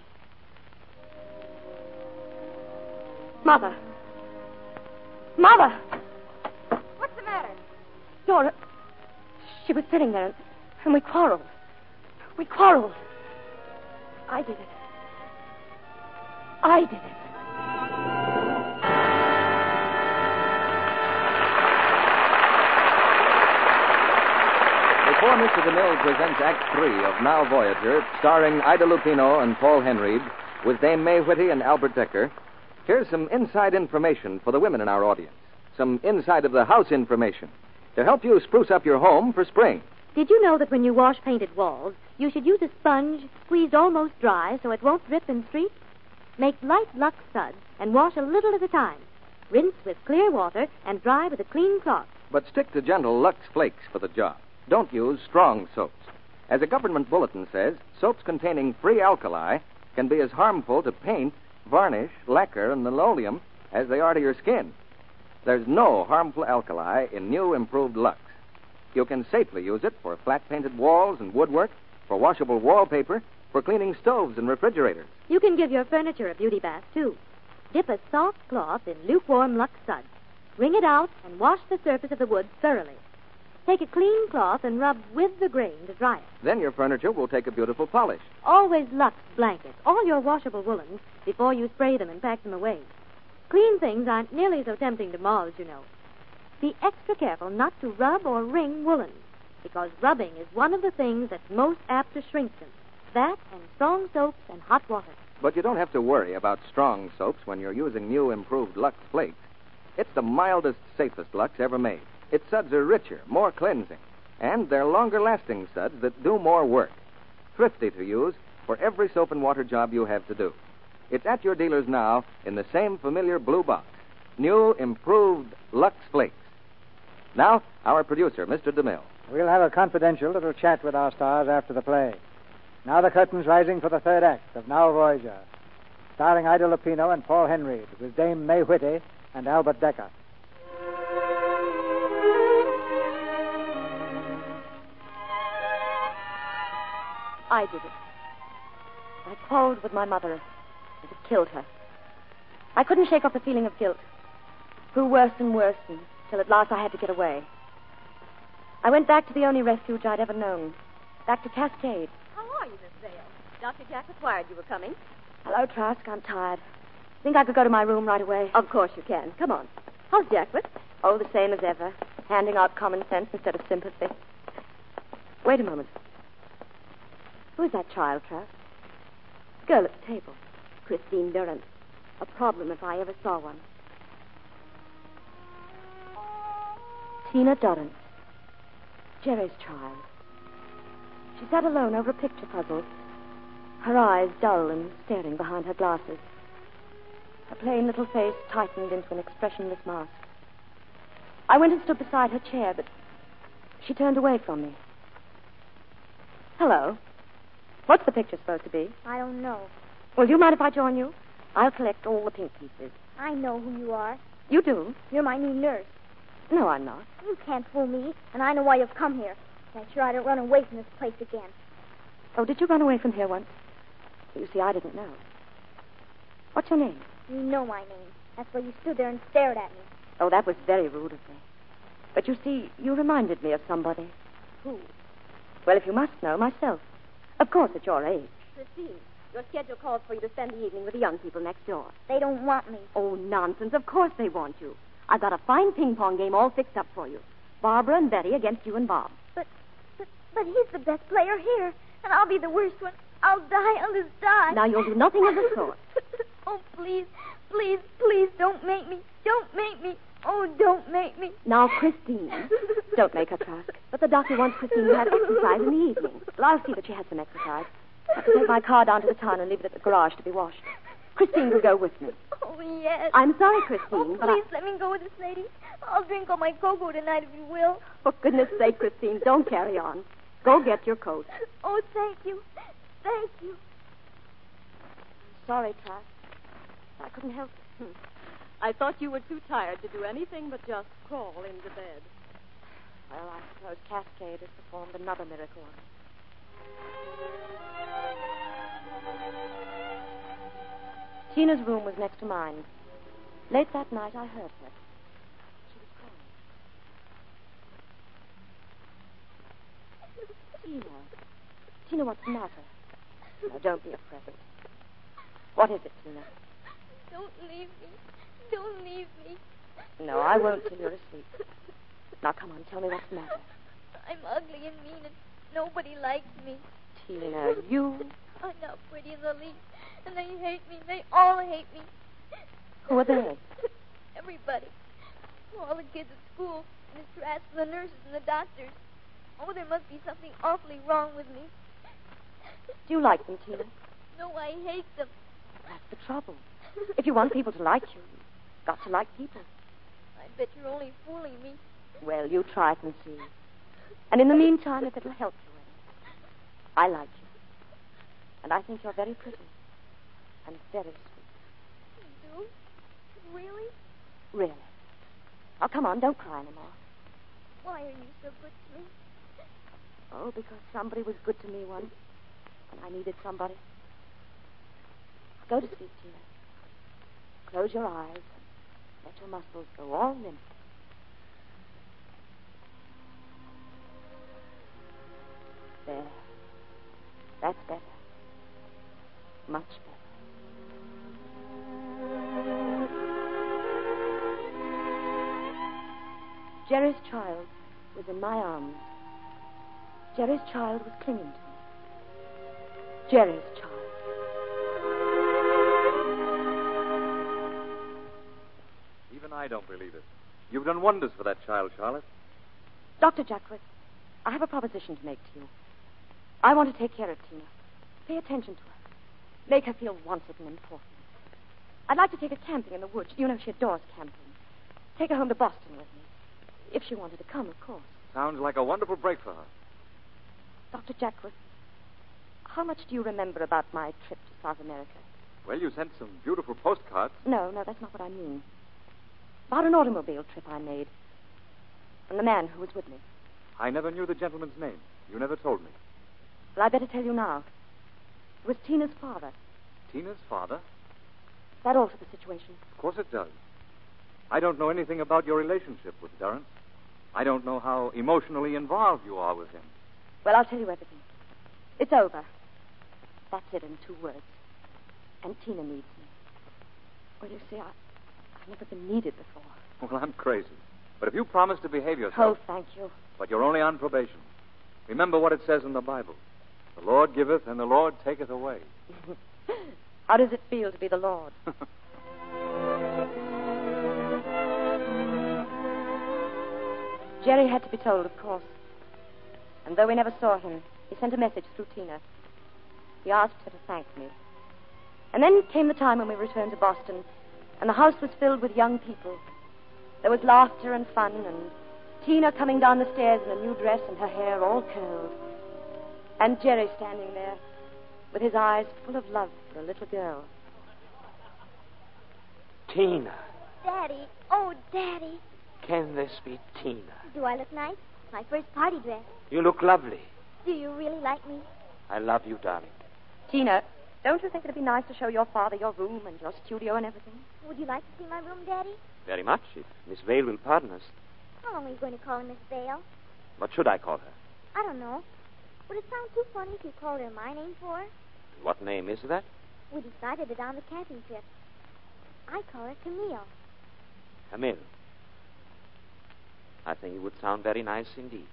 Mother. Mother! What's the matter? Dora, she was sitting there, and, and we quarreled. We quarreled. I did it. I did it. Before Mister DeMille presents Act Three of Now Voyager, starring Ida Lupino and Paul Henreid, with Dame May Whitty and Albert Decker, here's some inside information for the women in our audience. Some inside of the house information to help you spruce up your home for spring. Did you know that when you wash painted walls, you should use a sponge squeezed almost dry so it won't drip and streak? Make light Lux suds and wash a little at a time. Rinse with clear water and dry with a clean cloth. But stick to gentle Lux Flakes for the job. Don't use strong soaps. As a government bulletin says, soaps containing free alkali can be as harmful to paint, varnish, lacquer, and linoleum as they are to your skin. There's no harmful alkali in new improved Lux. You can safely use it for flat-painted walls and woodwork, for washable wallpaper, for cleaning stoves and refrigerators. You can give your furniture a beauty bath, too. Dip a soft cloth in lukewarm Lux suds. Wring it out and wash the surface of the wood thoroughly. Take a clean cloth and rub with the grain to dry it. Then your furniture will take a beautiful polish. Always Lux blankets, all your washable woolens, before you spray them and pack them away. Clean things aren't nearly so tempting to moths, you know. Be extra careful not to rub or wring woolens, because rubbing is one of the things that's most apt to shrink them. That and strong soaps and hot water. But you don't have to worry about strong soaps when you're using new improved Lux Flakes. It's the mildest, safest Lux ever made. Its suds are richer, more cleansing, and they're longer-lasting suds that do more work. Thrifty to use for every soap and water job you have to do. It's at your dealers now in the same familiar blue box. New, improved Lux Flakes. Now, our producer, Mister DeMille. We'll have a confidential little chat with our stars after the play. Now the curtain's rising for the third act of Now Voyager, starring Ida Lupino and Paul Henry, with Dame May Whitty and Albert Decker. I did it. I quarreled with my mother, and it killed her. I couldn't shake off the feeling of guilt. It grew worse and worse until at last I had to get away. I went back to the only refuge I'd ever known, back to Cascade. How are you, Miss Vale? Doctor Jack required you were coming. Hello, Trask. I'm tired. Think I could go to my room right away? Of course you can. Come on. How's Jacklet? Oh, the same as ever. Handing out common sense instead of sympathy. Wait a moment. Who is that child, Trask? The girl at the table. Christine Durrant. A problem if I ever saw one. Tina Durrant. Jerry's child. She sat alone over a picture puzzle, her eyes dull and staring behind her glasses. Her plain little face tightened into an expressionless mask. I went and stood beside her chair, but she turned away from me. Hello. What's the picture supposed to be? I don't know. Well, do you mind if I join you? I'll collect all the pink pieces. I know who you are. You do? You're my new nurse. No, I'm not. You can't fool me, and I know why you've come here. Make sure I don't run away from this place again. Oh, did you run away from here once? You see, I didn't know. What's your name? You know my name. That's why you stood there and stared at me. Oh, that was very rude of me. But you see, you reminded me of somebody. Who? Well, if you must know, myself. Of course, at your age. Christine, your schedule calls for you to spend the evening with the young people next door. They don't want me. Oh, nonsense. Of course they want you. I've got a fine ping-pong game all fixed up for you. Barbara and Betty against you and Bob. But, but, but he's the best player here, and I'll be the worst one. I'll die. I'll just die. Now, you'll do nothing of the sort. Oh, please, please, please, don't make me. Don't make me. Oh, don't make me. Now, Christine. Don't make her, Trask. But the doctor wants Christine to have exercise in the evening. Well, I'll see that she has some exercise. I have to take my car down to the town and leave it at the garage to be washed. Christine will go with me. Oh, yes. I'm sorry, Christine, oh, but please I... let me go with this lady. I'll drink all my cocoa tonight if you will. For goodness sake, Christine, don't carry on. Go get your coat. Oh, thank you. Thank you. Sorry, Trask. I couldn't help it. Hmm. I thought you were too tired to do anything but just crawl into bed. Well, I suppose Cascade has performed another miracle on me. Tina's room was next to mine. Late that night, I heard her. She was crying. Tina. Tina, what's the matter? Now, don't be afraid. What is it, Tina? Don't leave me. Don't leave me. No, I won't till you're asleep. Now, come on, tell me what's the matter. I'm ugly and mean, and nobody likes me. Tina, you... I'm not pretty as a leaf, and they hate me. They all hate me. Who are they? Everybody. All the kids at school, and it's rats and the nurses and the doctors. Oh, there must be something awfully wrong with me. Do you like them, Tina? No, I hate them. That's the trouble. If you want people to like you, you've got to like people. I bet you're only fooling me. Well, you try it and see. And in the meantime, if it'll help you any, I like you. And I think you're very pretty. And very sweet. You do? Really? Really. Now, come on, don't cry anymore. Why are you so good to me? Oh, because somebody was good to me once. And I needed somebody. Go to sleep, Tina. Close your eyes and let your muscles go all limp. There. That's better. Much better. Jerry's child was in my arms. Jerry's child was clinging to me. Jerry's child. Even I don't believe it. You've done wonders for that child, Charlotte. Doctor Jackwood, I have a proposition to make to you. I want to take care of Tina. Pay attention to her. Make her feel wanted and important. I'd like to take her camping in the woods. You know she adores camping. Take her home to Boston with me. If she wanted to come, of course. Sounds like a wonderful break for her. Doctor Jackworth, how much do you remember about my trip to South America? Well, you sent some beautiful postcards. No, no, that's not what I mean. About an automobile trip I made. And the man who was with me. I never knew the gentleman's name. You never told me. Well, I better tell you now. It was Tina's father. Tina's father? That altered the situation. Of course it does. I don't know anything about your relationship with Durrance. I don't know how emotionally involved you are with him. Well, I'll tell you everything. It's over. That's it in two words. And Tina needs me. Well, you see, I, I've never been needed before. Well, I'm crazy. But if you promise to behave yourself... Oh, thank you. But you're only on probation. Remember what it says in the Bible. The Lord giveth and the Lord taketh away. How does it feel to be the Lord? Jerry had to be told, of course. And though we never saw him, he sent a message through Tina. He asked her to thank me. And then came the time when we returned to Boston, and the house was filled with young people. There was laughter and fun, and Tina coming down the stairs in a new dress and her hair all curled. And Jerry standing there with his eyes full of love for a little girl. Tina. Daddy. Oh, Daddy. Can this be Tina? Do I look nice? My first party dress. You look lovely. Do you really like me? I love you, darling. Tina, don't you think it'd be nice to show your father your room and your studio and everything? Would you like to see my room, Daddy? Very much, if Miss Vale will pardon us. How long are you going to call her Miss Vale? What should I call her? I don't know. Would it sound too funny if you called her my name for her? What name is that? We decided it on the camping trip. I call her Camille. Camille. I think it would sound very nice indeed.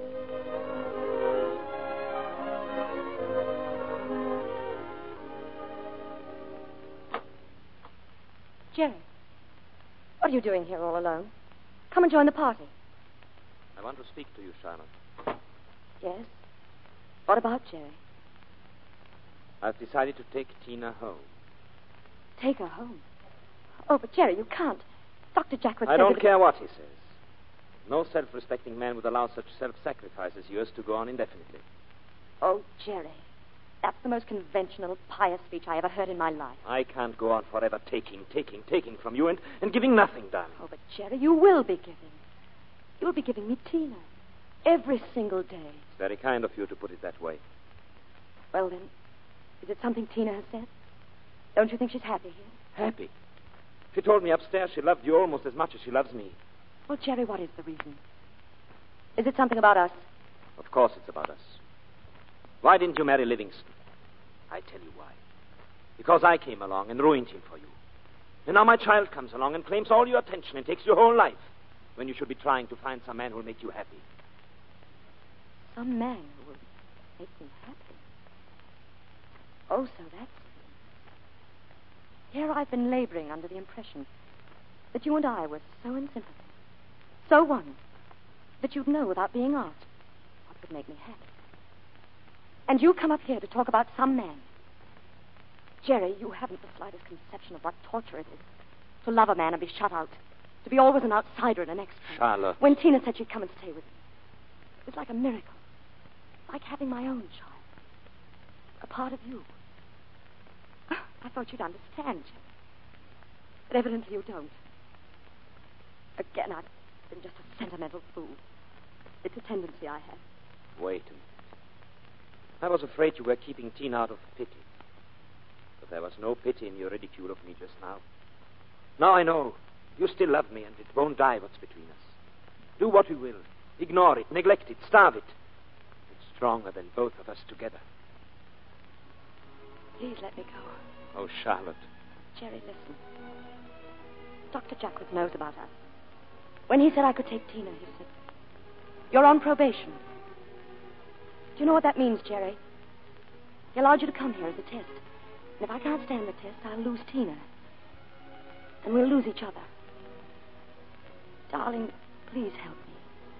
Jerry, what are you doing here all alone? Come and join the party. I want to speak to you, Charlotte. Yes? What about Jerry? I've decided to take Tina home. Take her home? Oh, but Jerry, you can't. Doctor Jackwood I said don't that... care what he says. No self-respecting man would allow such self-sacrifice as yours to go on indefinitely. Oh, Jerry, that's the most conventional, pious speech I ever heard in my life. I can't go on forever taking, taking, taking from you and, and giving nothing, darling. Oh, but Jerry, you will be giving. You'll be giving me Tina. Every single day. It's very kind of you to put it that way. Well, then, is it something Tina has said? Don't you think she's happy here? Happy? She told me upstairs she loved you almost as much as she loves me. Well, Jerry, what is the reason? Is it something about us? Of course it's about us. Why didn't you marry Livingston? I tell you why. Because I came along and ruined him for you. And now my child comes along and claims all your attention and takes your whole life, when you should be trying to find some man who will make you happy. Some man who will make me happy? Oh, so that's... Here I've been laboring under the impression that you and I were so in sympathy, so one, that you'd know without being asked what would make me happy. And you come up here to talk about some man. Jerry, you haven't the slightest conception of what torture it is to love a man and be shut out, to be always an outsider and an extra. Charlotte. When Tina said she'd come and stay with me, it was like a miracle, like having my own child, a part of you. I thought you'd understand, Jerry. But evidently you don't. Again, I've been just a sentimental fool. It's a tendency I have. Wait a minute. I was afraid you were keeping Tina out of pity. But there was no pity in your ridicule of me just now. Now I know. You still love me, and it won't die what's between us. Do what you will. Ignore it, neglect it, starve it. It's stronger than both of us together. Please let me go. Oh, Charlotte. Jerry, listen. Doctor Jackwood knows about us. When he said I could take Tina, he said, you're on probation. Do you know what that means, Jerry? He allowed you to come here as a test. And if I can't stand the test, I'll lose Tina. And we'll lose each other. Darling, please help me.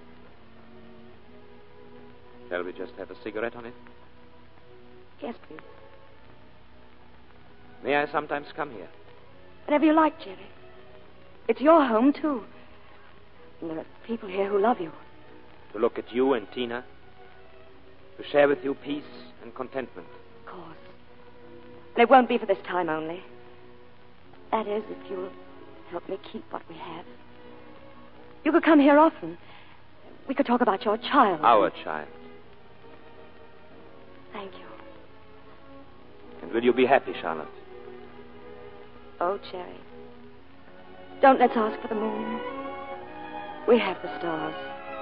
Shall we just have a cigarette on it? Yes, please. May I sometimes come here? Whenever you like, Jerry. It's your home, too. And there are people here who love you. To look at you and Tina. To share with you peace and contentment. Of course. And it won't be for this time only. That is, if you'll help me keep what we have. You could come here often. We could talk about your child. Our child. Thank you. And will you be happy, Charlotte? Oh, Jerry. Don't let's ask for the moon. We have the stars.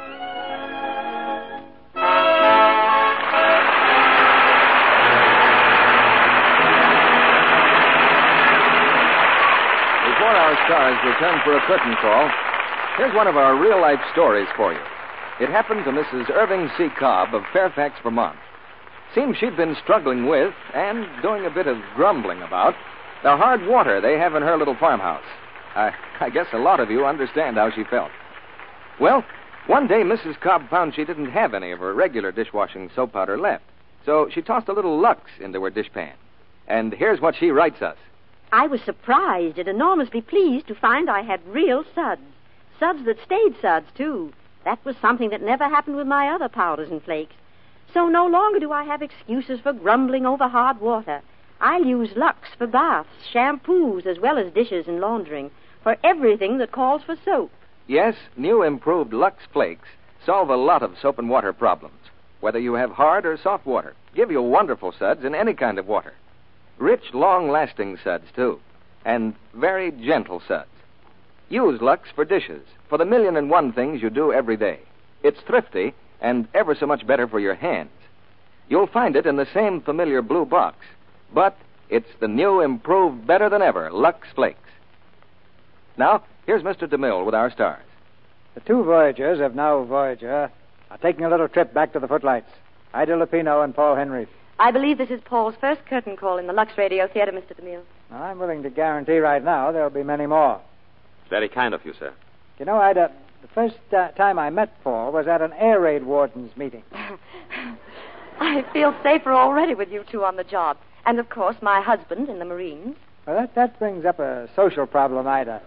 Before our stars return for a curtain call, here's one of our real-life stories for you. It happened to Missus Irving C. Cobb of Fairfax, Vermont. Seems she'd been struggling with, and doing a bit of grumbling about, the hard water they have in her little farmhouse. I, I guess a lot of you understand how she felt. Well, one day Missus Cobb found she didn't have any of her regular dishwashing soap powder left, so she tossed a little Lux into her dishpan. And here's what she writes us. I was surprised and enormously pleased to find I had real suds. Suds that stayed suds, too. That was something that never happened with my other powders and flakes. So no longer do I have excuses for grumbling over hard water. I'll use Lux for baths, shampoos, as well as dishes and laundering, for everything that calls for soap. Yes, new improved Lux Flakes solve a lot of soap and water problems. Whether you have hard or soft water, give you wonderful suds in any kind of water. Rich, long-lasting suds, too. And very gentle suds. Use Lux for dishes, for the million and one things you do every day. It's thrifty and ever so much better for your hands. You'll find it in the same familiar blue box, but it's the new, improved, better than ever Lux Flakes. Now, here's Mister DeMille with our stars. The two Voyagers of Now Voyager are taking a little trip back to the footlights. Ida Lupino and Paul Henry. I believe this is Paul's first curtain call in the Lux Radio Theater, Mister DeMille. Now, I'm willing to guarantee right now there'll be many more. It's very kind of you, sir. You know, Ida, the first uh, time I met Paul was at an air raid warden's meeting. I feel safer already with you two on the job. And, of course, my husband in the Marines. Well, that, that brings up a social problem, Ida.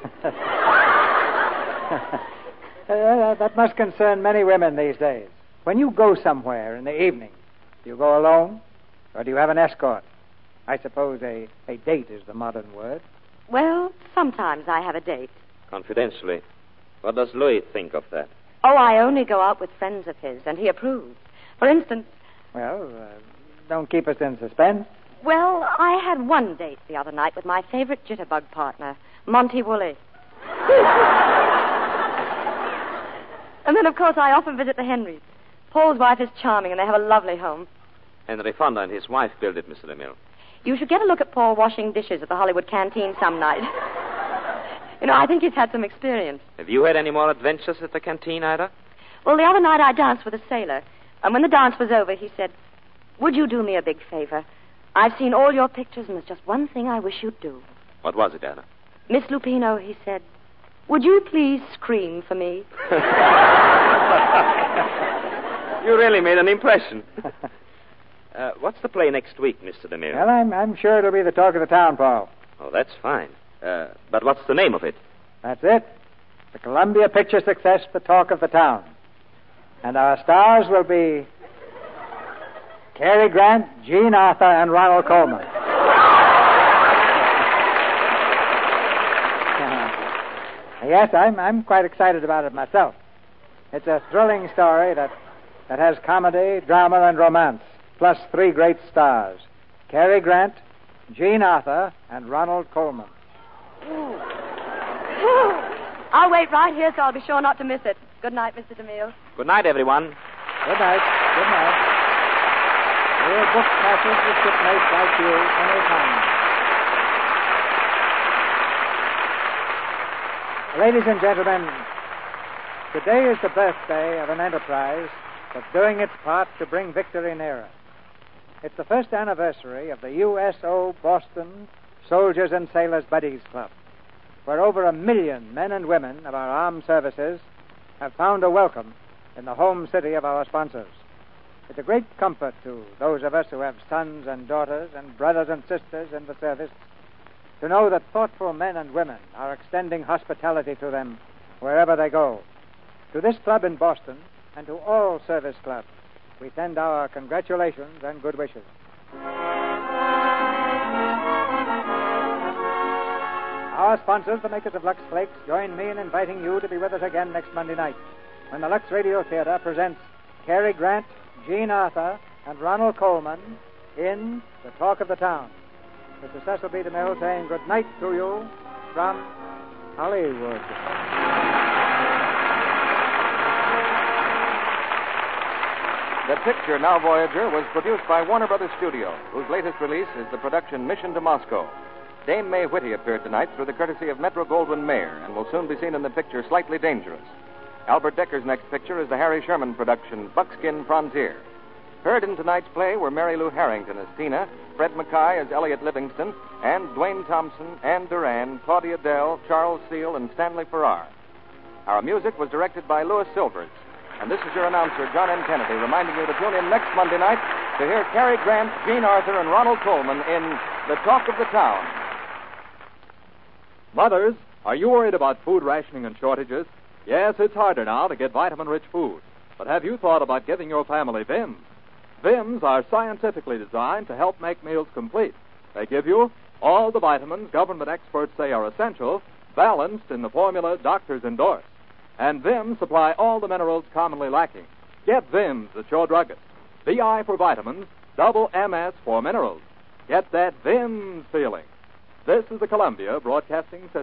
uh, that must concern many women these days. When you go somewhere in the evening, do you go alone, or do you have an escort? I suppose a, a date is the modern word. Well, sometimes I have a date. Confidentially, what does Louis think of that? Oh, I only go out with friends of his, and he approves. For instance... Well, uh, don't keep us in suspense. Well, I had one date the other night with my favorite jitterbug partner, Monty Woolley. And then, of course, I often visit the Henrys. Paul's wife is charming, and they have a lovely home. Henry Fonda and his wife built it, Mister DeMille. You should get a look at Paul washing dishes at the Hollywood Canteen some night. You know, I think he's had some experience. Have you had any more adventures at the canteen, Ida? Well, the other night I danced with a sailor. And when the dance was over, he said, "Would you do me a big favor? I've seen all your pictures, and there's just one thing I wish you'd do." What was it, Ida? Miss Lupino, he said, "Would you please scream for me?" You really made an impression. uh, what's the play next week, Mister DeMille? Well, I'm, I'm sure it'll be the talk of the town, Paul. Oh, that's fine. Uh, but what's the name of it? That's it. The Columbia Picture Success, the talk of the town. And our stars will be Cary Grant, Jean Arthur, and Ronald Colman. Yes, I'm, I'm quite excited about it myself. It's a thrilling story that, that has comedy, drama, and romance, plus three great stars. Cary Grant, Jean Arthur, and Ronald Colman. I'll wait right here, so I'll be sure not to miss it. Good night, Mister DeMille. Good night, everyone. Good night. Good night. We'll book passes with shipmates like you anytime. Ladies and gentlemen, today is the birthday of an enterprise that's doing its part to bring victory nearer. It's the first anniversary of the U S O Boston Soldiers and Sailors Buddies Club, where over a million men and women of our armed services have found a welcome in the home city of our sponsors. It's a great comfort to those of us who have sons and daughters and brothers and sisters in the service to know that thoughtful men and women are extending hospitality to them wherever they go. To this club in Boston and to all service clubs, we send our congratulations and good wishes. Our sponsors, the makers of Lux Flakes, join me in inviting you to be with us again next Monday night when the Lux Radio Theater presents Cary Grant, Jean Arthur, and Ronald Colman in The Talk of the Town. Mister Cecil B. DeMille saying good night to you from Hollywood. The picture, Now Voyager, was produced by Warner Brothers Studio, whose latest release is the production Mission to Moscow. Dame May Whitty appeared tonight through the courtesy of Metro-Goldwyn-Mayer and will soon be seen in the picture Slightly Dangerous. Albert Decker's next picture is the Harry Sherman production Buckskin Frontier. Heard in tonight's play were Mary Lou Harrington as Tina, Fred Mackay as Elliot Livingston, and Dwayne Thompson, Ann Duran, Claudia Dell, Charles Seal, and Stanley Farrar. Our music was directed by Louis Silvers. And this is your announcer, John M. Kennedy, reminding you to tune in next Monday night to hear Cary Grant, Jean Arthur, and Ronald Colman in The Talk of the Town. Mothers, are you worried about food rationing and shortages? Yes, it's harder now to get vitamin-rich food. But have you thought about giving your family Vims? Vims are scientifically designed to help make meals complete. They give you all the vitamins government experts say are essential, balanced in the formula doctors endorse. And Vims supply all the minerals commonly lacking. Get Vims at your druggist. V I for vitamins, double M S for minerals. Get that Vims feeling. This is the Columbia Broadcasting System.